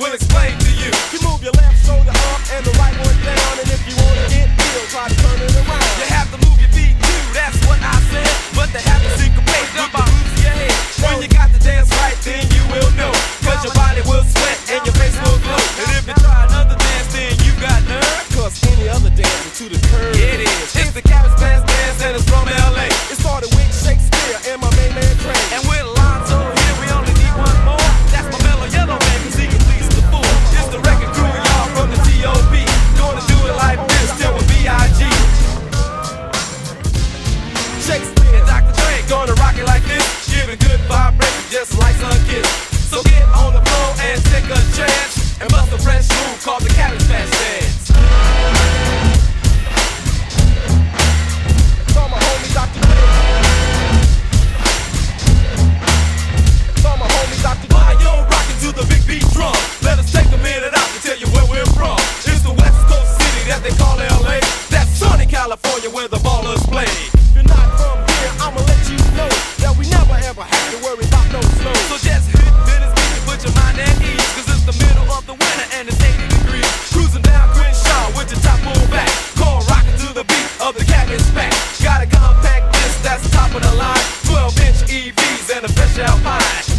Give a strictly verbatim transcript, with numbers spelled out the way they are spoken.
will explain to you. You move your left shoulder up and the right one down, and if you wanna get ill, try to turn it around. You have to move your feet too, that's what I said. But they have to syncopate with the moves of your head. When you got to dance right, then you will know. Cause your body will sweat and your face will glow. And if you try another dance, then you got nerve. Cause any other dance is to the curve. Yeah, it is. It's the Cabbage Patch dance and it's from L A. It started with Shakespeare and my main man Train. And with Alonzo here, we only need one more. That's my mellow yellow man, cause he can please the fool. It's the record crew, y'all, from the T O P. Gonna do it like this, till with B I G Shakespeare and Doctor Dre gonna rock it like this, giving good vibrations just like Sun Kiss. So get on the floor and take a chance and bust a fresh move called the Cabbage Patch dance. Saw my homie Doctor Dre. Saw my homie Doctor Dre. While you're rocking to the big beat drum, let us take a minute out to tell you where we're from. It's the West Coast city that they call L A. That's sunny California where the ballers play. If you're not from here, I'ma let you know that we never ever have to worry about no snow. So just hit Venice Beach and put your mind at ease, cause it's the middle of the winter and it's eighty degrees. Cruising down Crenshaw with your top pulled back, core rocking to the beat of the Cabbage Patch. Got a compact disc that's top of the line, twelve inch E Vs and a fresh Alpine.